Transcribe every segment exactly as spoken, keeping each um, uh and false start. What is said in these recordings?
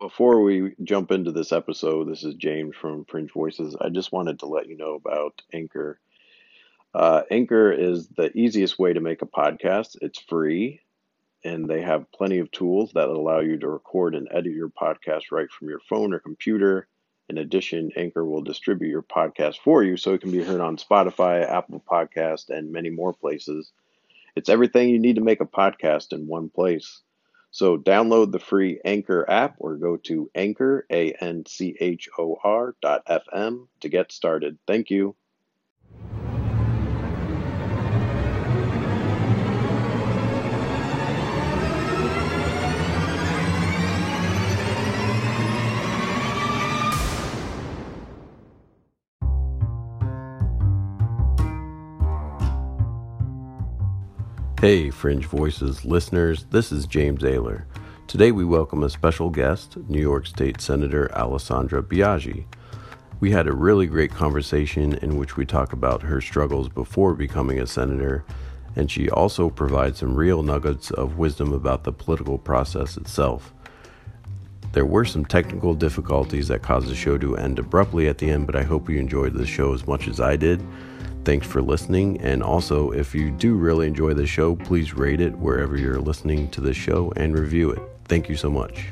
Before we jump into this episode, this is James from Fringe Voices. I just wanted to let you know about Anchor. Uh, Anchor is the easiest way to make a podcast. It's free, and they have plenty of tools that allow you to record and edit your podcast right from your phone or computer. In addition, Anchor will distribute your podcast for you so it can be heard on Spotify, Apple Podcast, and many more places. It's everything you need to make a podcast in one place. So download the free Anchor app or go to Anchor, A N C H O R dot F M to get started. Thank you. Hey, Fringe Voices listeners, this is James Ayler. Today we welcome a special guest, New York State Senator Alessandra Biaggi. We had a really great conversation in which we talk about her struggles before becoming a senator, and she also provides some real nuggets of wisdom about the political process itself. There were some technical difficulties that caused the show to end abruptly at the end, but I hope you enjoyed the show as much as I did. Thanks for listening, and also, if you do really enjoy the show, please rate it wherever you're listening to the show and review it. Thank you so much.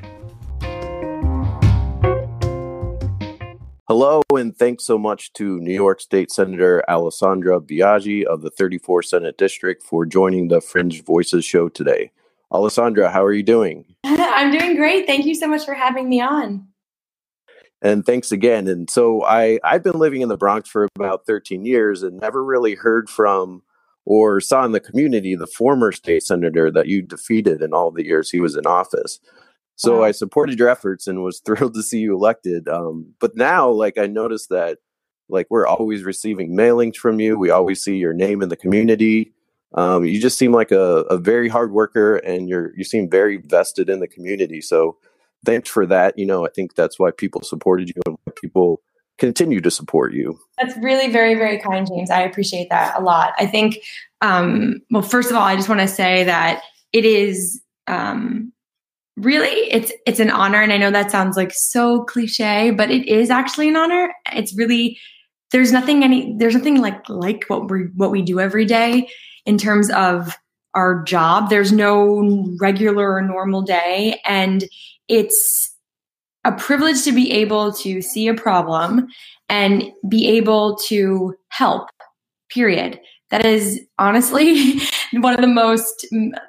Hello, and thanks so much to New York State Senator Alessandra Biaggi of the thirty-fourth Senate District for joining the Fringe Voices show today. Alessandra, how are you doing? I'm doing great. Thank you so much for having me on. And thanks again. And so I, I've been living in the Bronx for about thirteen years and never really heard from or saw in the community the former state senator that you defeated in all the years he was in office. So wow. I supported your efforts and was thrilled to see you elected. Um, but now, like, I noticed that, like, we're always receiving mailings from you. We always see your name in the community. Um, you just seem like a, a very hard worker, and you're you seem very vested in the community. So thanks for that. You know, I think that's why people supported you and why people continue to support you. That's really very, very kind, James. I appreciate that a lot. I think, um, well, first of all, I just want to say that it is um, really, it's it's an honor. And I know that sounds like so cliche, but it is actually an honor. It's really, there's nothing any, there's nothing like like what we what we do every day in terms of our job. There's no regular or normal day. And it's a privilege to be able to see a problem and be able to help, period. That is honestly one of the most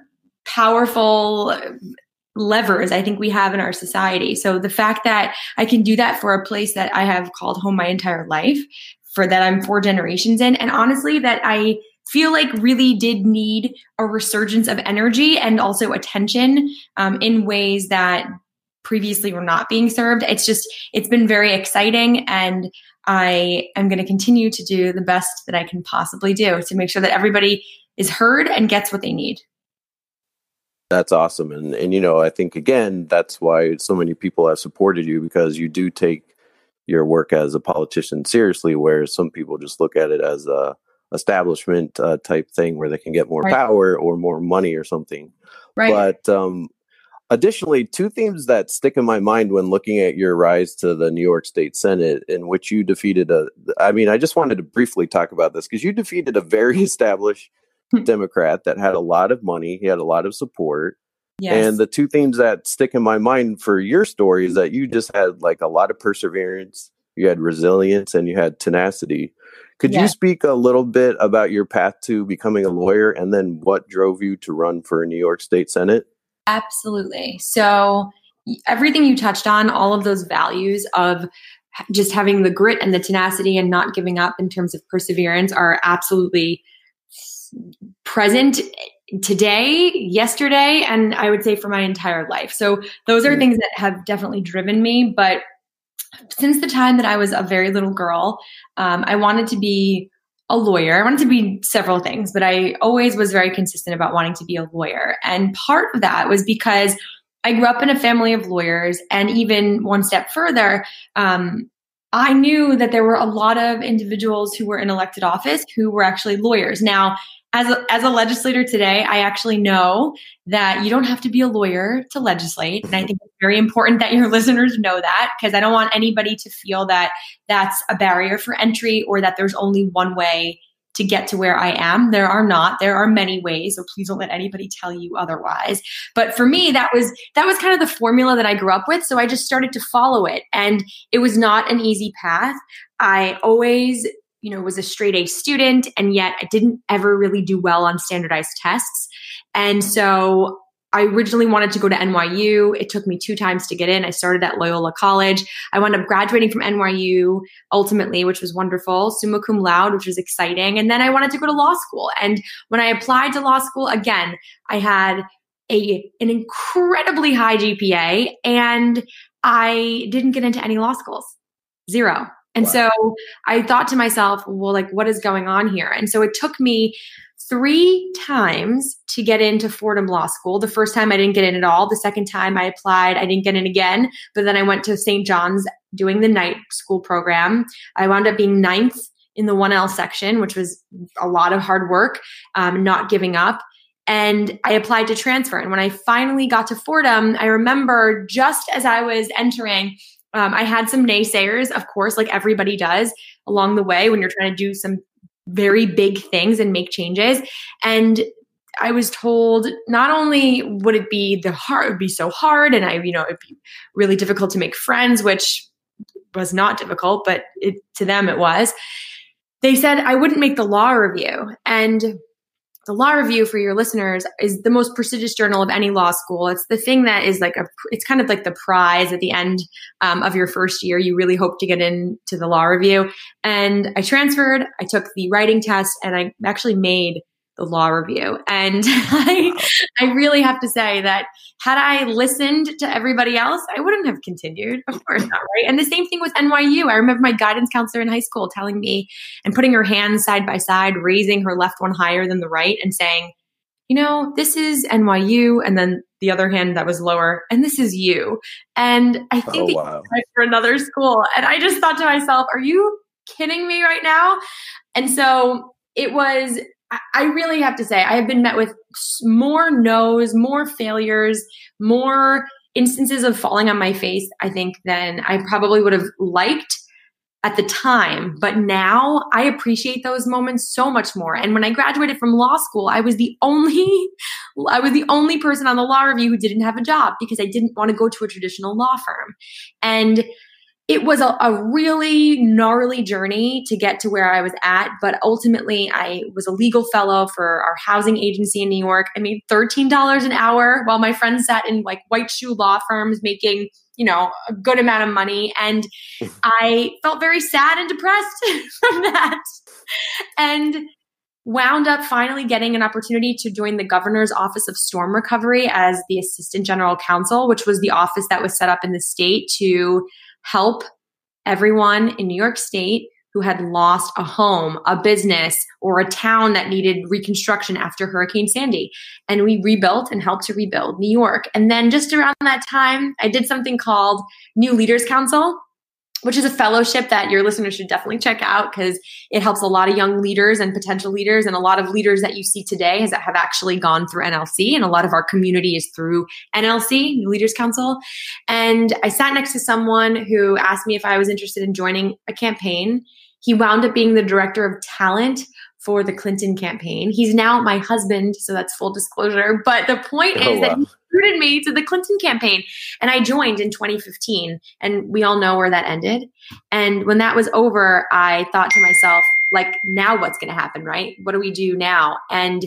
powerful levers I think we have in our society. So the fact that I can do that for a place that I have called home my entire life, for that I'm four generations in, and honestly that I feel like really did need a resurgence of energy and also attention um, in ways that previously were not being served. It's just, it's been very exciting, and I am going to continue to do the best that I can possibly do to make sure that everybody is heard and gets what they need. That's awesome. And, and, you know, I think, again, that's why so many people have supported you, because you do take your work as a politician seriously, whereas some people just look at it as a establishment uh, type thing where they can get more right. power or more money or something. Right. But um, additionally, two themes that stick in my mind when looking at your rise to the New York State Senate, in which you defeated a, I mean, I just wanted to briefly talk about this because you defeated a very established Democrat that had a lot of money. He had a lot of support. Yes. And the two themes that stick in my mind for your story is that you just had like a lot of perseverance, you had resilience, and you had tenacity. Could yes. you speak a little bit about your path to becoming a lawyer and then what drove you to run for New York State Senate? Absolutely. So everything you touched on, all of those values of just having the grit and the tenacity and not giving up in terms of perseverance are absolutely present today, yesterday, and I would say for my entire life. So those are things that have definitely driven me. But since the time that I was a very little girl, um, I wanted to be a lawyer. I wanted to be several things, but I always was very consistent about wanting to be a lawyer. And part of that was because I grew up in a family of lawyers, and even one step further, um, I knew that there were a lot of individuals who were in elected office who were actually lawyers. Now, as a, as a legislator today, I actually know that you don't have to be a lawyer to legislate. And I think it's very important that your listeners know that, because I don't want anybody to feel that that's a barrier for entry or that there's only one way to get to where I am. There are not. There are many ways. So please don't let anybody tell you otherwise. But for me, that was that was kind of the formula that I grew up with. So I just started to follow it. And it was not an easy path. I always you know, was a straight A student, and yet I didn't ever really do well on standardized tests. And so I originally wanted to go to N Y U. It took me two times to get in. I started at Loyola College. I wound up graduating from N Y U ultimately, which was wonderful, summa cum laude, which was exciting. And then I wanted to go to law school. And when I applied to law school, again, I had a an incredibly high G P A, and I didn't get into any law schools. Zero. And wow. So I thought to myself, well, like, what is going on here? And so it took me three times to get into Fordham Law School. The first time I didn't get in at all. The second time I applied, I didn't get in again. But then I went to Saint John's doing the night school program. I wound up being ninth in the one L section, which was a lot of hard work, um, not giving up. And I applied to transfer. And when I finally got to Fordham, I remember just as I was entering, Um, I had some naysayers, of course, like everybody does along the way when you're trying to do some very big things and make changes. And I was told not only would it be the hard, it would be so hard, and I, you know, it'd be really difficult to make friends, which was not difficult, but it, to them it was. They said I wouldn't make the law review. And the law review, for your listeners, is the most prestigious journal of any law school. It's the thing that is like a, it's kind of like the prize at the end um, of your first year. You really hope to get into the law review. And I transferred, I took the writing test, and I actually made the law review. And I, I really have to say that had I listened to everybody else, I wouldn't have continued. Of course not, right? And the same thing with N Y U. I remember my guidance counselor in high school telling me and putting her hands side by side, raising her left one higher than the right and saying, you know, this is N Y U. And then the other hand that was lower, and this is you. And I think oh, wow. for another school. And I just thought to myself, are you kidding me right now? And so it was, I really have to say, I have been met with more no's, more failures, more instances of falling on my face, I think, than I probably would have liked at the time. But now I appreciate those moments so much more. And when I graduated from law school, I was the only, I was the only person on the law review who didn't have a job because I didn't want to go to a traditional law firm. And it was a, a really gnarly journey to get to where I was at. But ultimately, I was a legal fellow for our housing agency in New York. I made thirteen dollars an hour while my friends sat in like white shoe law firms making, you know, a good amount of money. And I felt very sad and depressed from that. And wound up finally getting an opportunity to join the governor's office of storm recovery as the assistant general counsel, which was the office that was set up in the state to help everyone in New York State who had lost a home, a business, or a town that needed reconstruction after Hurricane Sandy. And we rebuilt and helped to rebuild New York. And then just around that time, I did something called New Leaders Council, which is a fellowship that your listeners should definitely check out because it helps a lot of young leaders and potential leaders, and a lot of leaders that you see today has, have actually gone through N L C, and a lot of our community is through N L C, New Leaders Council. And I sat next to someone who asked me if I was interested in joining a campaign. He wound up being the director of talent for the Clinton campaign. He's now my husband, so that's full disclosure. But the point oh, is wow. that he recruited me to the Clinton campaign. And I joined in twenty fifteen. And we all know where that ended. And when that was over, I thought to myself, like, now what's going to happen, right? What do we do now? And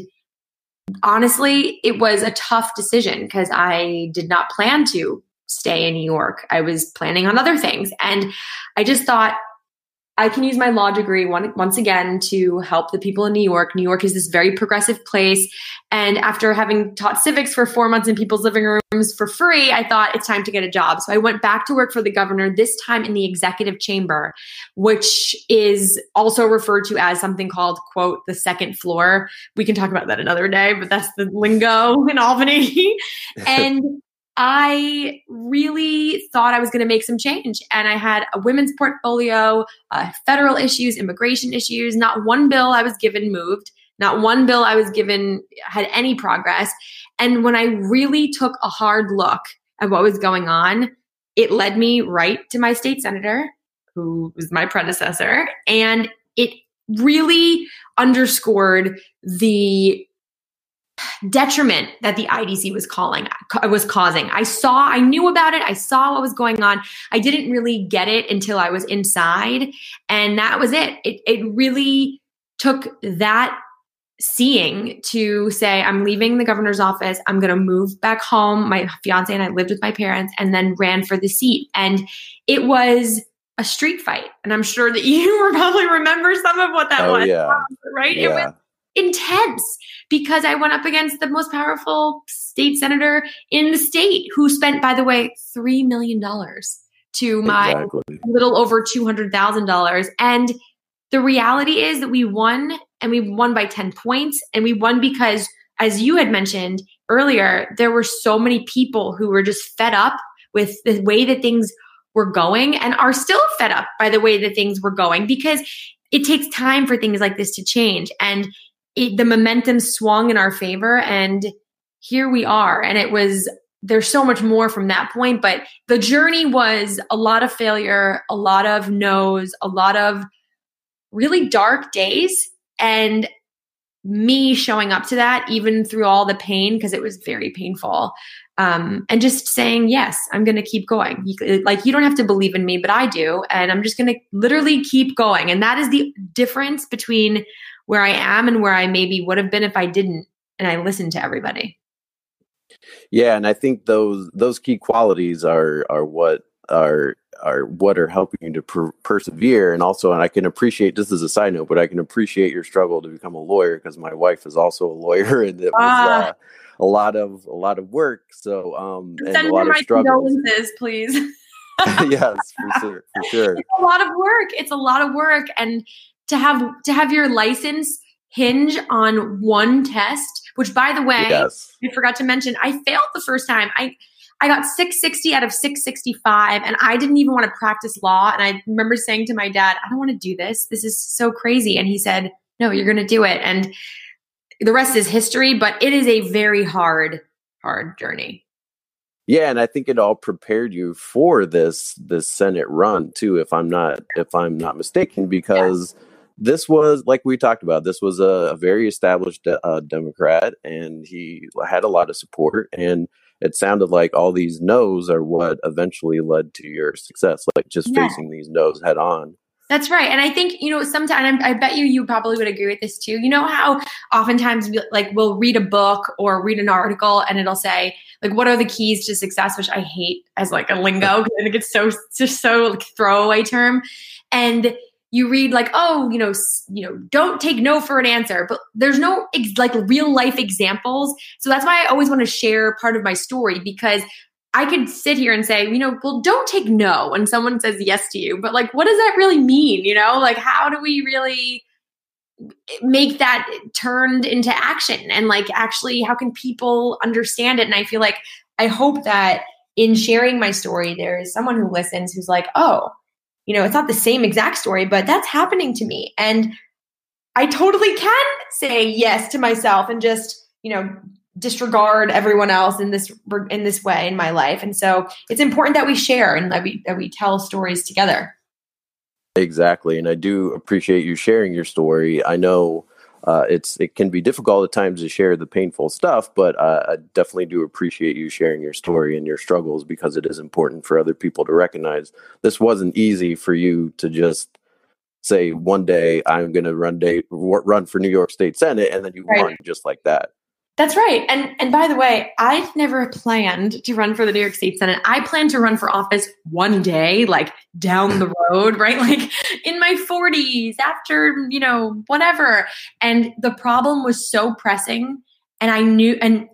honestly, it was a tough decision because I did not plan to stay in New York. I was planning on other things. And I just thought, I can use my law degree one, once again to help the people in New York. New York is this very progressive place. And after having taught civics for four months in people's living rooms for free, I thought it's time to get a job. So I went back to work for the governor, this time in the executive chamber, which is also referred to as something called, quote, the second floor. We can talk about that another day, but that's the lingo in Albany. And I really thought I was going to make some change. And I had a women's portfolio, uh, federal issues, immigration issues. Not one bill I was given moved. Not one bill I was given had any progress. And when I really took a hard look at what was going on, it led me right to my state senator, who was my predecessor. And it really underscored the detriment that the I D C was calling was causing. I saw, I knew about it. I saw what was going on. I didn't really get it until I was inside, and that was it. It it really took that seeing to say, I'm leaving the governor's office. I'm going to move back home. My fiance and I lived with my parents, and then ran for the seat. And it was a street fight. And I'm sure that you probably remember some of what that oh, was, yeah. right? Yeah. It was intense because I went up against the most powerful state senator in the state, who spent, by the way, three million dollars to my exactly. little over two hundred thousand dollars. And the reality is that we won, and we won by ten points. And we won because, as you had mentioned earlier, there were so many people who were just fed up with the way that things were going, and are still fed up by the way that things were going, because it takes time for things like this to change. And It, the momentum swung in our favor, and here we are. And it was, there's so much more from that point, but the journey was a lot of failure, a lot of no's, a lot of really dark days, and me showing up to that, even through all the pain, because it was very painful. Um, and just saying, yes, I'm going to keep going. You, like, you don't have to believe in me, but I do. And I'm just going to literally keep going. And that is the difference between where I am and where I maybe would have been if I didn't, and I listened to everybody. Yeah, and I think those those key qualities are are what are are what are helping you to per- persevere. And also, and I can appreciate, just as a side note, but I can appreciate your struggle to become a lawyer, because my wife is also a lawyer, and it was Ah. uh, a lot of a lot of work. So um, and Send a lot me of my struggles. condolences, please. Yes, for sure, for sure. It's a lot of work. It's a lot of work, and to have to have your license hinge on one test, which, by the way, Yes. I forgot to mention, I failed the first time. I I got six sixty out of six sixty-five, and I didn't even want to practice law. And I remember saying to my dad, I don't want to do this. This is so crazy. And he said, no, you're going to do it. And the rest is history, but it is a very hard, hard journey. Yeah, and I think it all prepared you for this this Senate run too, if I'm not if I'm not mistaken, because yeah. This was, like we talked about, this was a, a very established uh, Democrat, and he had a lot of support. And it sounded like all these no's are what eventually led to your success, like just yeah. facing these no's head on. That's right. And I think, you know, sometimes, I bet you, you probably would agree with this too. You know how oftentimes we, like we'll read a book or read an article, and it'll say, like, what are the keys to success, which I hate as like a lingo, because I think it's so, it's just so like throwaway term. And you read like, oh, you know, you know, don't take no for an answer, but there's no ex- like real life examples. So that's why I always want to share part of my story, because I could sit here and say, you know, well, don't take no when someone says yes to you, but like, what does that really mean? You know, like, how do we really make that turned into action? And like, actually, how can people understand it? And I feel like, I hope that in sharing my story, there is someone who listens who's like, oh, you know, it's not the same exact story, but that's happening to me. And I totally can say yes to myself and just, you know, disregard everyone else in this in this way in my life. And so it's important that we share and that we that we tell stories together. Exactly. And I do appreciate you sharing your story. I know uh, it's it can be difficult at times to share the painful stuff, but uh, I definitely do appreciate you sharing your story and your struggles, because it is important for other people to recognize this wasn't easy for you to just say one day I'm going to run day run for New York State Senate, and then you right. won just like that. That's right. And and by the way, I've never planned to run for the New York State Senate. I plan to run for office one day, like down the road, right? Like in my forties, after, you know, whatever. And the problem was so pressing. And I knew, and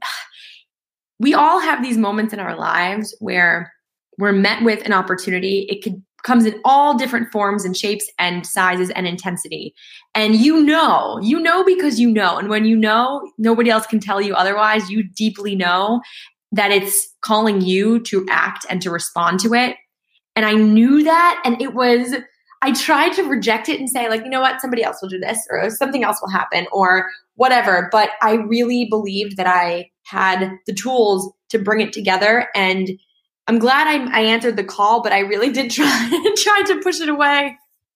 we all have these moments in our lives where we're met with an opportunity. It could comes in all different forms and shapes and sizes and intensity. And you know, you know, because you know, and when you know, nobody else can tell you otherwise. You deeply know that it's calling you to act and to respond to it. And I knew that. And it was, I tried to reject it and say, like, you know what, somebody else will do this, or something else will happen, or whatever. But I really believed that I had the tools to bring it together. And I'm glad I, I answered the call, but I really did try, try to push it away.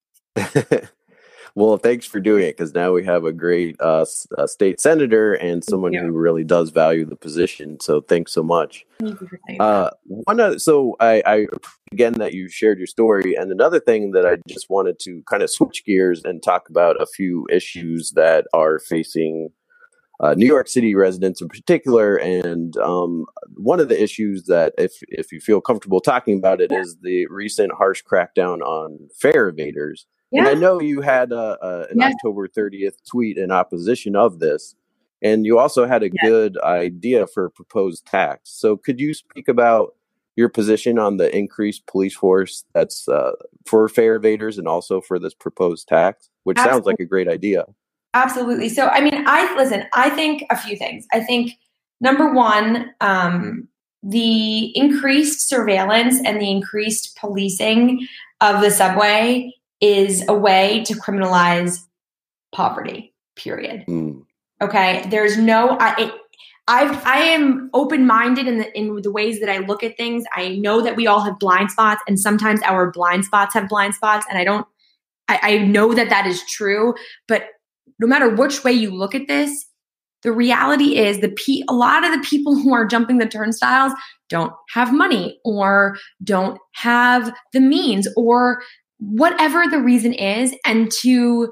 Well, thanks for doing it, because now we have a great uh, s- uh, state senator and someone who really does value the position. So thanks so much. Thank you for saying Uh, one other, so I, I again that you shared your story, and another thing that I just wanted to kind of switch gears and talk about a few issues that are facing uh, New York City residents in particular. And um, one of the issues that, if if you feel comfortable talking about it, is the recent harsh crackdown on fare evaders. Yeah. And I know you had a, a, an Yeah. October thirtieth tweet in opposition of this, and you also had a Yeah. good idea for a proposed tax. So could you speak about your position on the increased police force that's uh, for fare evaders and also for this proposed tax, which sounds Absolutely. like a great idea? Absolutely. So, I mean, I listen, I think a few things. I think number one, um, the increased surveillance and the increased policing of the subway is a way to criminalize poverty, period. Mm. Okay. There's no, I, it, I've, I am open-minded in the, in the ways that I look at things. I know that we all have blind spots, and sometimes our blind spots have blind spots. And I don't, I, I know that that is true, but no matter which way you look at this, the reality is the pe- a lot of the people who are jumping the turnstiles don't have money, or don't have the means, or whatever the reason is. And to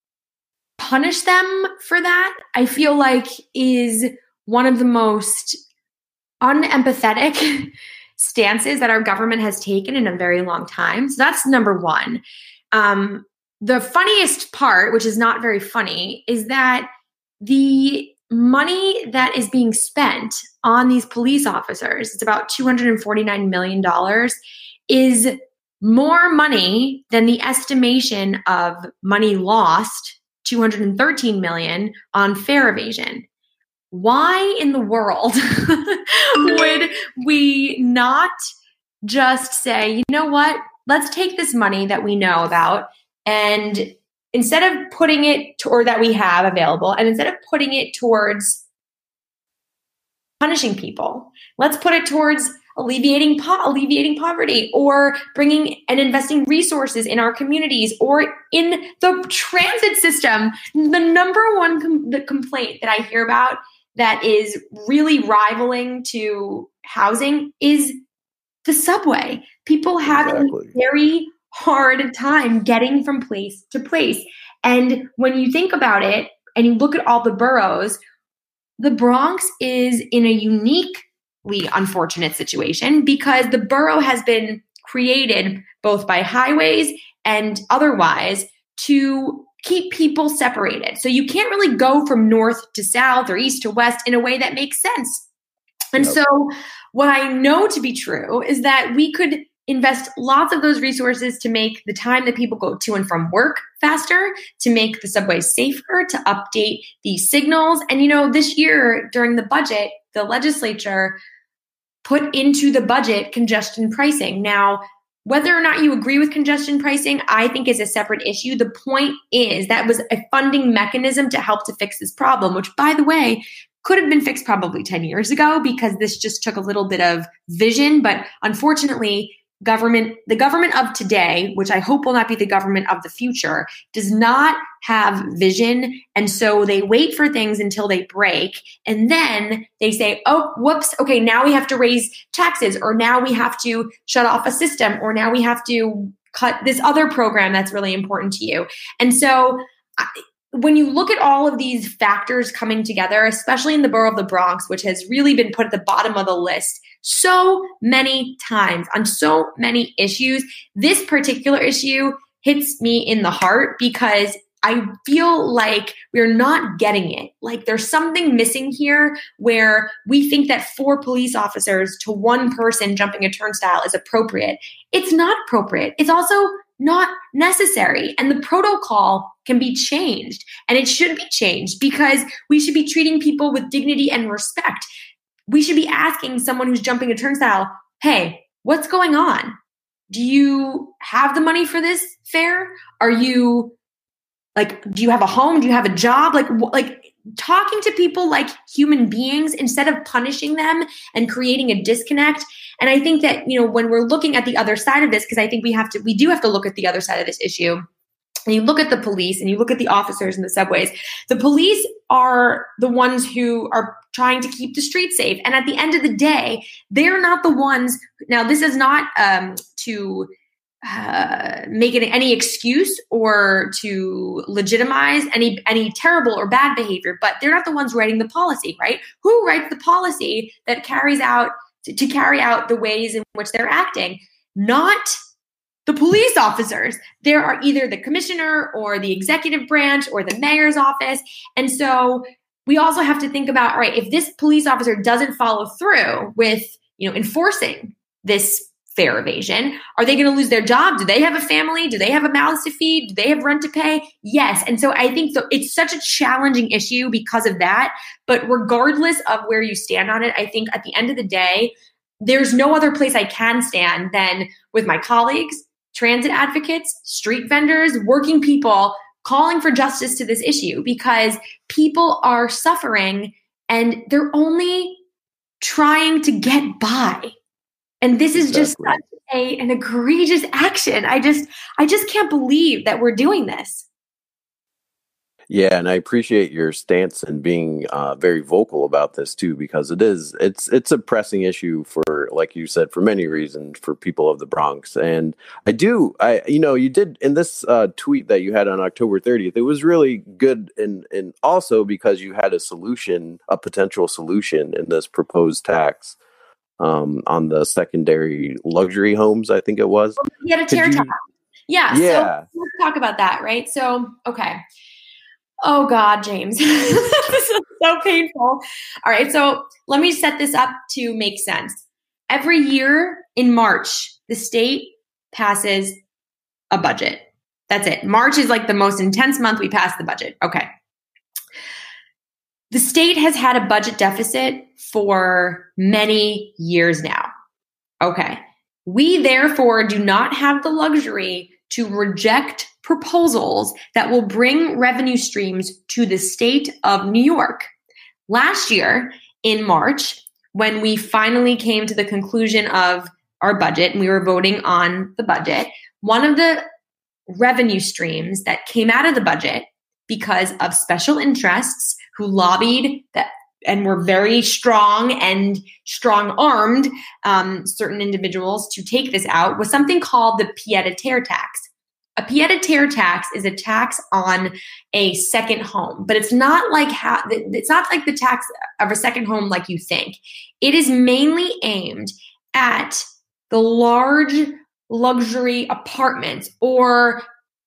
punish them for that, I feel like is one of the most unempathetic stances that our government has taken in a very long time. So that's number one. Um, the funniest part, which is not very funny, is that the money that is being spent on these police officers, it's about two hundred forty-nine million dollars, is more money than the estimation of money lost, two hundred thirteen million dollars, on fare evasion. Why in the world would we not just say, you know what, let's take this money that we know about, and instead of putting it to, or that we have available, and instead of putting it towards punishing people, let's put it towards alleviating po- alleviating poverty, or bringing and investing resources in our communities, or in the transit system. The number one com- the complaint that I hear about that is really rivaling to housing is the subway. People have Exactly. a very hard time getting from place to place. And when you think about it and you look at all the boroughs, the Bronx is in a uniquely unfortunate situation because the borough has been created both by highways and otherwise to keep people separated. So you can't really go from north to south or east to west in a way that makes sense. And Yep. so what I know to be true is that we could invest lots of those resources to make the time that people go to and from work faster, to make the subways safer, to update the signals. And, you know, this year during the budget, the legislature put into the budget congestion pricing. Now, whether or not you agree with congestion pricing, I think is a separate issue. The point is that was a funding mechanism to help to fix this problem, which, by the way, could have been fixed probably ten years ago because this just took a little bit of vision. But unfortunately, government, the government of today, which I hope will not be the government of the future, does not have vision. And so they wait for things until they break. And then they say, oh, whoops, okay, now we have to raise taxes, or now we have to shut off a system, or now we have to cut this other program that's really important to you. And so I, when you look at all of these factors coming together, especially in the borough of the Bronx, which has really been put at the bottom of the list so many times on so many issues, this particular issue hits me in the heart because I feel like we're not getting it. Like there's something missing here where we think that four police officers to one person jumping a turnstile is appropriate. It's not appropriate. It's also not necessary. And the protocol can be changed, and it should be changed because we should be treating people with dignity and respect. We should be asking someone who's jumping a turnstile, hey, what's going on? do you have the money for this fare? Are you like, do you have a home? Do you have a job? Like, like talking to people like human beings instead of punishing them and creating a disconnect. And I think that, you know, when we're looking at the other side of this, because I think we have to, we do have to look at the other side of this issue. And you look at the police and you look at the officers in the subways, the police are the ones who are trying to keep the streets safe. And at the end of the day, they're not the ones. Now, this is not um, to uh, make it any excuse or to legitimize any, any terrible or bad behavior, but they're not the ones writing the policy, right? Who writes the policy that carries out to, to carry out the ways in which they're acting? Not the police officers. There are either the commissioner or the executive branch or the mayor's office. And so we also have to think about, all right, if this police officer doesn't follow through with, you know, enforcing this fare evasion, are they going to lose their job? Do they have a family? Do they have a mouth to feed? Do they have rent to pay? Yes. And so I think so it's such a challenging issue because of that. But regardless of where you stand on it, I think at the end of the day, there's no other place I can stand than with my colleagues, transit advocates, street vendors, working people calling for justice to this issue, because people are suffering and they're only trying to get by. And this is just Exactly. such a, an egregious action. I just, I just can't believe that we're doing this. Yeah, and I appreciate your stance and being uh, very vocal about this too, because it is it's it's a pressing issue for, like you said, for many reasons for people of the Bronx. And I do, I you know, you did in this uh, tweet that you had on October thirtieth. It was really good, and and also because you had a solution, a potential solution in this proposed tax um, on the secondary luxury homes. I think it was. You had a tear Could you- tax. Yeah. Yeah. So let's talk about that, right? So, okay. Oh God, James, this is so painful. All right. So let me set this up to make sense. Every year in March, the state passes a budget. That's it. March is like the most intense month we pass the budget. Okay. The state has had a budget deficit for many years now. Okay. We therefore do not have the luxury to reject proposals that will bring revenue streams to the state of New York. Last year in March, when we finally came to the conclusion of our budget and we were voting on the budget, one of the revenue streams that came out of the budget because of special interests who lobbied that and were very strong and strong-armed um, certain individuals to take this out was something called the pied-à-terre tax. A pied-à-terre tax is a tax on a second home, but it's not like how it's not like the tax of a second home like you think. It is mainly aimed at the large luxury apartments or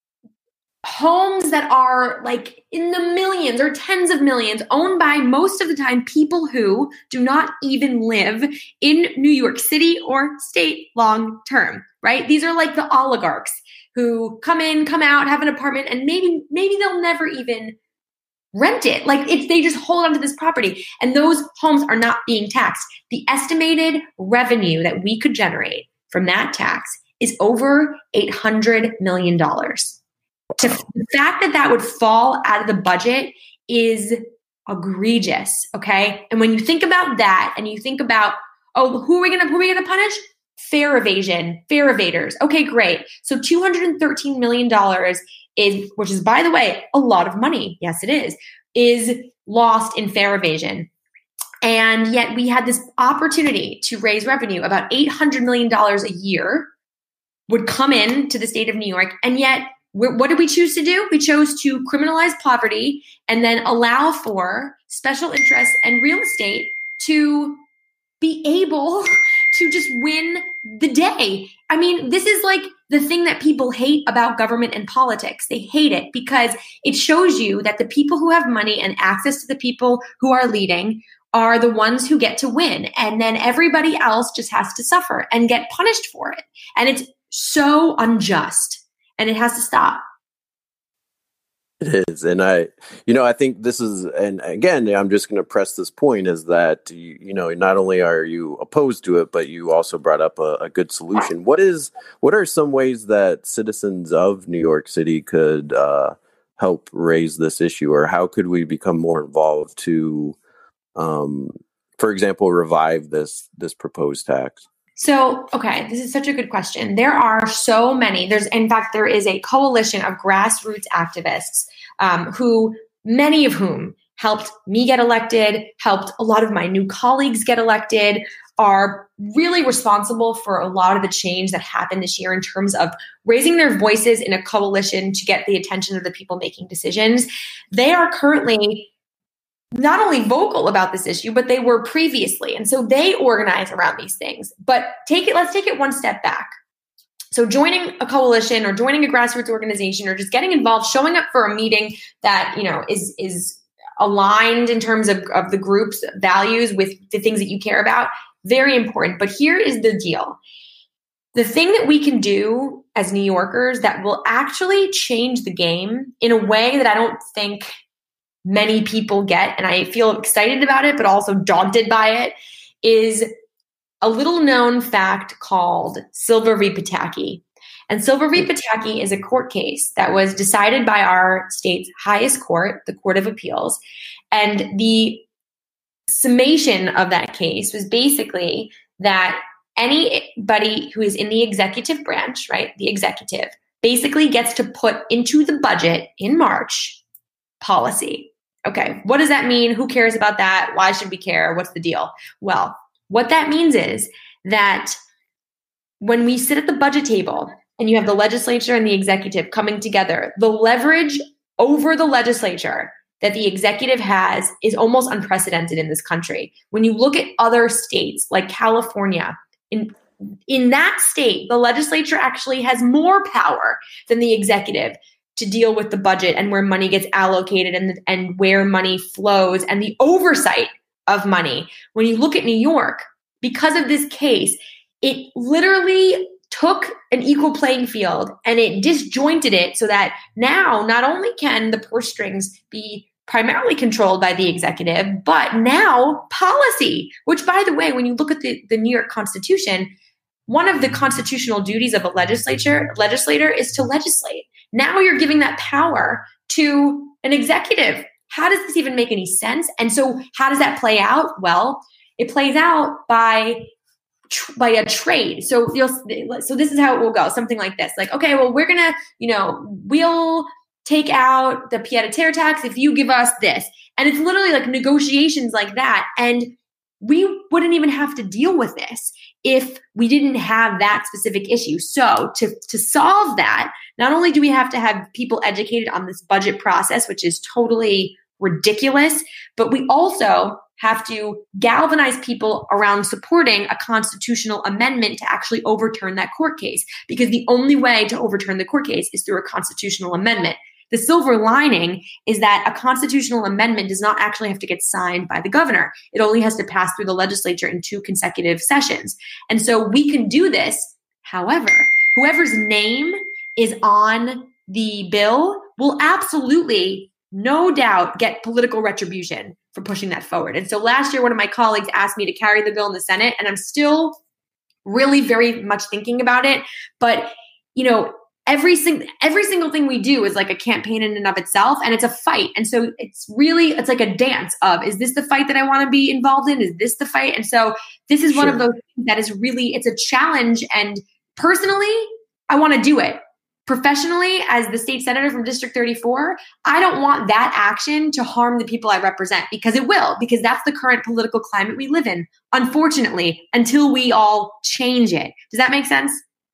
homes that are like in the millions or tens of millions, owned by most of the time people who do not even live in New York City or state long term, right? These are like the oligarchs who come in, come out, have an apartment, and maybe maybe they'll never even rent it. Like it's, they just hold onto this property, and those homes are not being taxed. The estimated revenue that we could generate from that tax is over eight hundred million dollars. To, the fact that that would fall out of the budget is egregious, okay? And when you think about that, and you think about, oh, who are we gonna who are we gonna punish? Fare evasion, fare evaders. Okay, great. So two hundred thirteen million dollars is, which is, by the way, a lot of money. Yes, it is, is lost in fare evasion. And yet we had this opportunity to raise revenue. About eight hundred million dollars a year would come in to the state of New York. And yet, what did we choose to do? We chose to criminalize poverty and then allow for special interests and real estate to be able to just win the day. I mean, this is like the thing that people hate about government and politics. They hate it because it shows you that the people who have money and access to the people who are leading are the ones who get to win. And then everybody else just has to suffer and get punished for it. And it's so unjust, and it has to stop. It is. And I, you know, I think this is, and again, I'm just going to press this point is that, you, you know, not only are you opposed to it, but you also brought up a, a good solution. What is, what are some ways that citizens of New York City could uh, help raise this issue, or how could we become more involved to, um, for example, revive this, this proposed tax? So, okay, this is such a good question. There are so many. There's, in fact, there is a coalition of grassroots activists um, who, many of whom helped me get elected, helped a lot of my new colleagues get elected, are really responsible for a lot of the change that happened this year in terms of raising their voices in a coalition to get the attention of the people making decisions. They are currently not only vocal about this issue, but they were previously. And so they organize around these things. But take it, let's take it one step back. So joining a coalition or joining a grassroots organization or just getting involved, showing up for a meeting that, you know, is is aligned in terms of, of the group's values with the things that you care about, very important. But here is the deal. The thing that we can do as New Yorkers that will actually change the game in a way that I don't think many people get, and I feel excited about it, but also daunted by it, is a little known fact called Silver v. Pataki. And Silver v. Pataki is a court case that was decided by our state's highest court, the Court of Appeals. And the summation of that case was basically that anybody who is in the executive branch, right, the executive, basically gets to put into the budget in March policy. Okay, what does that mean? Who cares about that? Why should we care? What's the deal? Well, what that means is that when we sit at the budget table and you have the legislature and the executive coming together, the leverage over the legislature that the executive has is almost unprecedented in this country. When you look at other states like California, in in that state, the legislature actually has more power than the executive to deal with the budget and where money gets allocated and, and where money flows and the oversight of money. When you look at New York, because of this case, it literally took an equal playing field and it disjointed it so that now not only can the purse strings be primarily controlled by the executive, but now policy, which, by the way, when you look at the, the New York Constitution, one of the constitutional duties of a legislature legislator is to legislate. Now you're giving that power to an executive. How does this even make any sense? And so how does that play out? Well, it plays out by by a trade. So you'll, so this is how it will go. Something like this. Like, okay, well, we're going to, you know, we'll take out the pied-à-terre tax if you give us this. And it's literally like negotiations like that. And we wouldn't even have to deal with this if we didn't have that specific issue. So to, to solve that, not only do we have to have people educated on this budget process, which is totally ridiculous, but we also have to galvanize people around supporting a constitutional amendment to actually overturn that court case. Because the only way to overturn the court case is through a constitutional amendment. The silver lining is that a constitutional amendment does not actually have to get signed by the governor. It only has to pass through the legislature in two consecutive sessions. And so we can do this. However, whoever's name is on the bill will absolutely, no doubt, get political retribution for pushing that forward. And so last year, one of my colleagues asked me to carry the bill in the Senate, and I'm still really very much thinking about it. But, you know, every single every single thing we do is like a campaign in and of itself, and it's a fight. And so it's really, it's like a dance of, is this the fight that I want to be involved in? Is this the fight? And so this is sure. one of those things that is really, it's a challenge. And personally, I want to do it. Professionally, as the state senator from District thirty-four, I don't want that action to harm the people I represent, because it will, because that's the current political climate we live in, unfortunately, until we all change it. Does that make sense?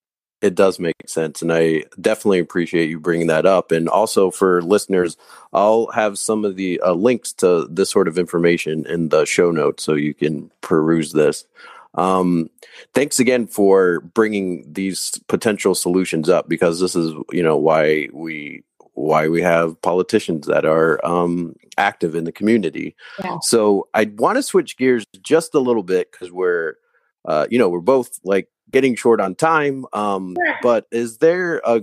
It does make sense. And I definitely appreciate you bringing that up. And also for listeners, I'll have some of the uh, links to this sort of information in the show notes so you can peruse this. Um, thanks again for bringing these potential solutions up, because this is, you know, why we why we have politicians that are um, active in the community. Yeah. So I want to switch gears just a little bit, because we're, uh, you know, we're both like getting short on time. Um, yeah. But is there a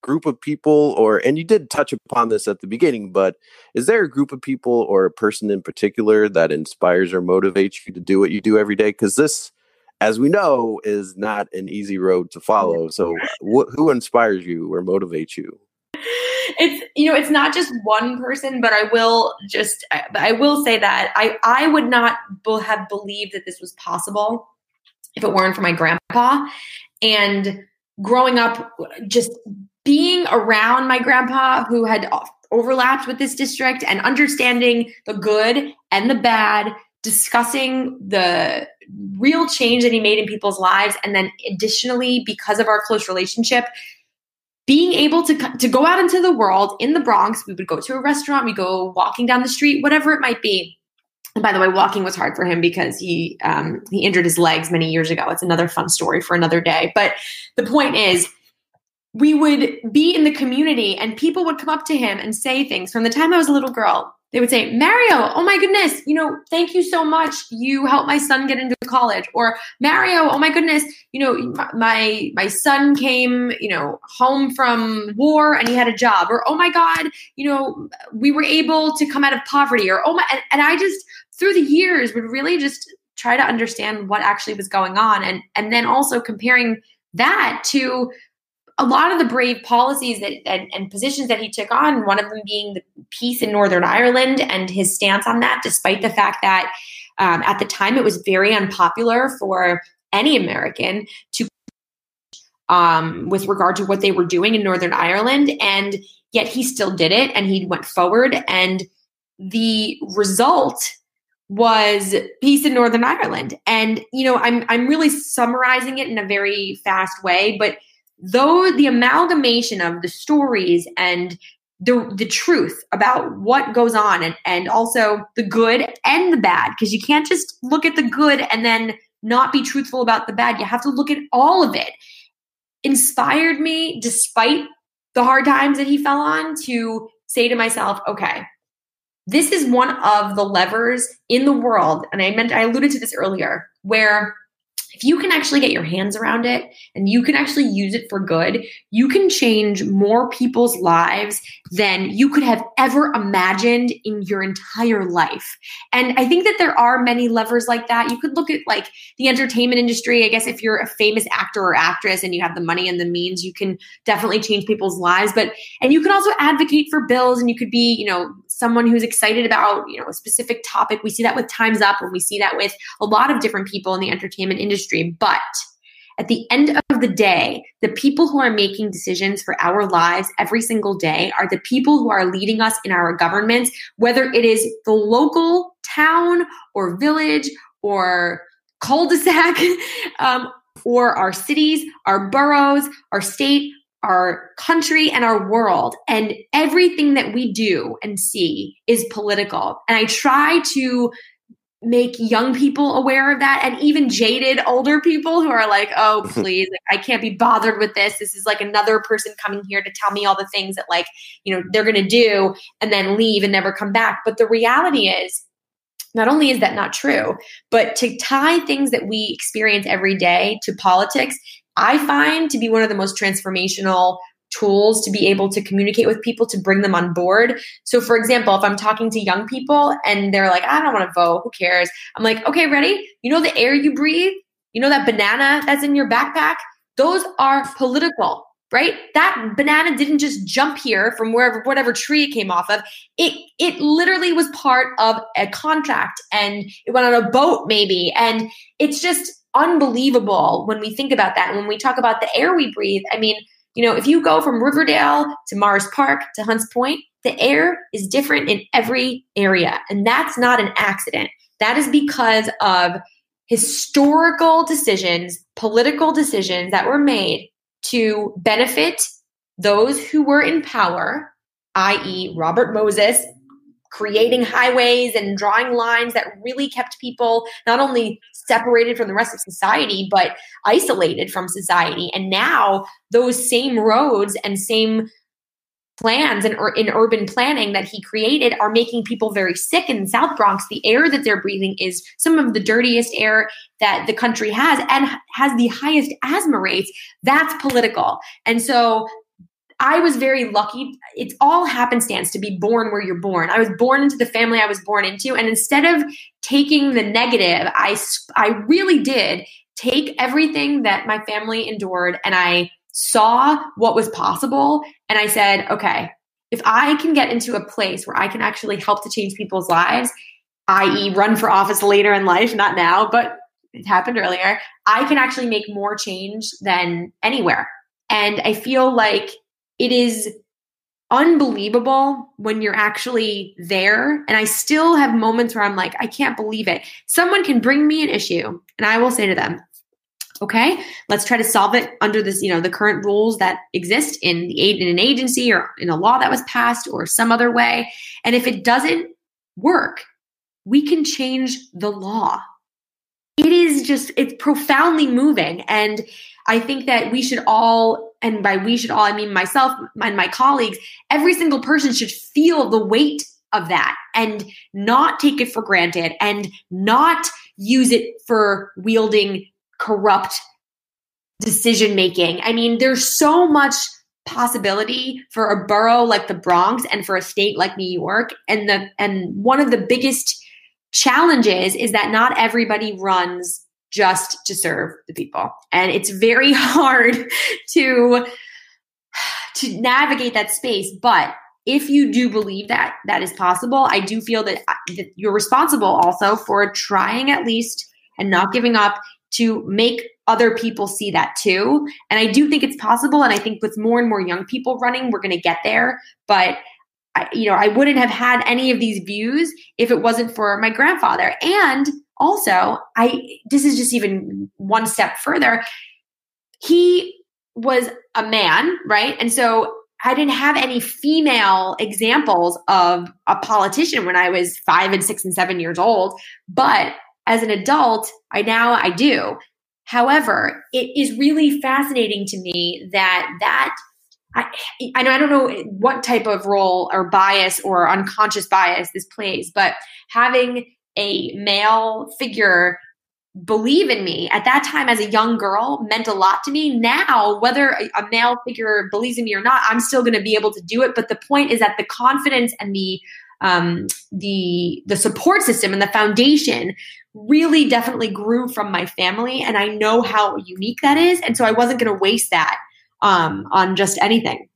group of people, or, and you did touch upon this at the beginning, but is there a group of people or a person in particular that inspires or motivates you to do what you do every day? Because this, as we know, is not an easy road to follow. So wh- who inspires you or motivates you? It's, you know, it's not just one person, but I will just, I will say that I, I would not have believed that this was possible if it weren't for my grandpa. And growing up, just being around my grandpa who had overlapped with this district and understanding the good and the bad, discussing the real change that he made in people's lives. And then additionally, because of our close relationship, being able to, to go out into the world in the Bronx, we would go to a restaurant, we go walking down the street, whatever it might be. And by the way, walking was hard for him because he um, he injured his legs many years ago. It's another fun story for another day. But the point is, we would be in the community and people would come up to him and say things. From the time I was a little girl, they would say, Mario, oh my goodness, you know, thank you so much. You helped my son get into college. Or Mario, oh my goodness, you know, my my son came, you know, home from war and he had a job. Or, oh my God, you know, we were able to come out of poverty. Or, oh my, and, and I just, through the years, would really just try to understand what actually was going on. And, and then also comparing that to a lot of the brave policies that and, and positions that he took on, one of them being the peace in Northern Ireland and his stance on that, despite the fact that um, at the time it was very unpopular for any American to um, with regard to what they were doing in Northern Ireland. And yet he still did it and he went forward. And the result was peace in Northern Ireland. And, you know, I'm I'm really summarizing it in a very fast way, but though the amalgamation of the stories and the the truth about what goes on and, and also the good and the bad, because you can't just look at the good and then not be truthful about the bad. You have to look at all of it. Inspired me, despite the hard times that he fell on, to say to myself, okay, this is one of the levers in the world. And I meant, I alluded to this earlier, where if you can actually get your hands around it and you can actually use it for good, you can change more people's lives than you could have ever imagined in your entire life. And I think that there are many levers like that. You could look at like the entertainment industry. I guess if you're a famous actor or actress and you have the money and the means, you can definitely change people's lives. But, and you can also advocate for bills, and you could be, you know, someone who's excited about, you know, a specific topic. We see that with Time's Up, and we see that with a lot of different people in the entertainment industry. But at the end of the day, the people who are making decisions for our lives every single day are the people who are leading us in our governments, whether it is the local town or village or cul-de-sac, um, or our cities, our boroughs, our state, our country, and our world. And everything that we do and see is political. And I try to make young people aware of that, and even jaded older people who are like, oh, please, like, I can't be bothered with this. This is like another person coming here to tell me all the things that, like, you know, they're going to do and then leave and never come back. But the reality is, not only is that not true, but to tie things that we experience every day to politics, I find to be one of the most transformational tools to be able to communicate with people, to bring them on board. So for example, if I'm talking to young people and they're like, I don't want to vote, who cares? I'm like, okay, ready? You know the air you breathe? You know that banana that's in your backpack? Those are political, right? That banana didn't just jump here from wherever, whatever tree it came off of. It, it literally was part of a contract, and it went on a boat maybe. And it's just unbelievable when we think about that. And when we talk about the air we breathe, I mean, you know, if you go from Riverdale to Mars Park to Hunts Point, the air is different in every area. And that's not an accident. That is because of historical decisions, political decisions that were made to benefit those who were in power, that is. Robert Moses, creating highways and drawing lines that really kept people not only separated from the rest of society, but isolated from society. And now those same roads and same plans in, in urban planning that he created are making people very sick. In South Bronx, the air that they're breathing is some of the dirtiest air that the country has, and has the highest asthma rates. That's political. And so I was very lucky. It's all happenstance to be born where you're born. I was born into the family I was born into. And instead of taking the negative, I, I really did take everything that my family endured and I saw what was possible. And I said, okay, if I can get into a place where I can actually help to change people's lives, that is run for office later in life, not now, but it happened earlier, I can actually make more change than anywhere. And I feel like it is unbelievable when you're actually there. And I still have moments where I'm like, I can't believe it. Someone can bring me an issue and I will say to them, okay, let's try to solve it under this, you know, the current rules that exist in the in an agency or in a law that was passed or some other way. And if it doesn't work, we can change the law. It is just, it's profoundly moving. And I think that we should all, and by we should all, I mean myself and my colleagues, every single person should feel the weight of that and not take it for granted and not use it for wielding corrupt decision-making. I mean, there's so much possibility for a borough like the Bronx and for a state like New York. And the, and one of the biggest challenges is that not everybody runs just to serve the people. And it's very hard to, to navigate that space. But if you do believe that that is possible, I do feel that, that you're responsible also for trying at least and not giving up to make other people see that too. And I do think it's possible. And I think with more and more young people running, we're going to get there. But I, you know, I wouldn't have had any of these views if it wasn't for my grandfather. And also, I this is just even one step further. He was a man, right? And so I didn't have any female examples of a politician when I was five and six and seven years old. But as an adult, I now I do. However, it is really fascinating to me that that I, I don't know what type of role or bias or unconscious bias this plays, but having a male figure believe in me at that time as a young girl meant a lot to me. Now, whether a, a male figure believes in me or not, I'm still going to be able to do it. But the point is that the confidence and the um, the the support system and the foundation really definitely grew from my family, and I know how unique that is. And so I wasn't going to waste that um, on just anything.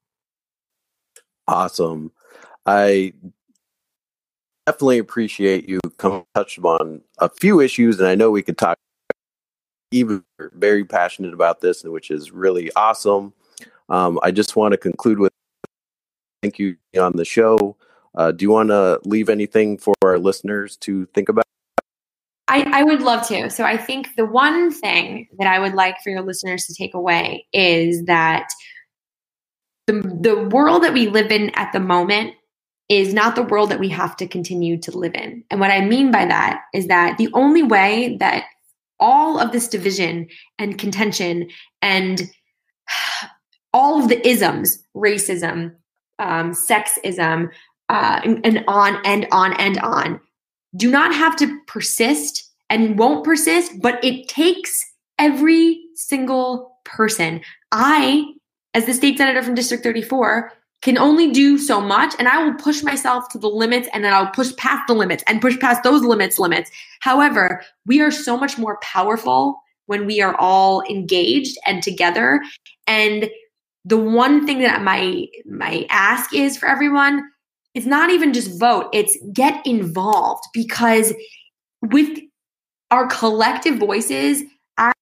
Awesome. I definitely appreciate you coming touch on a few issues, and I know we could talk. Even very passionate about this, which is really awesome. Um, I just want to conclude with thank you on the show. Uh, do you want to leave anything for our listeners to think about? I, I would love to. So I think the one thing that I would like for your listeners to take away is that the, the world that we live in at the moment is not the world that we have to continue to live in. And what I mean by that is that the only way that all of this division and contention and all of the isms, racism, um, sexism, uh, and, and on and on and on, do not have to persist and won't persist, but it takes every single person. I, as the state senator from District thirty-four, can only do so much, and I will push myself to the limits, and then I'll push past the limits and push past those limits limits. However, we are so much more powerful when we are all engaged and together. And the one thing that my my ask is for everyone, it's not even just vote, it's get involved, because with our collective voices,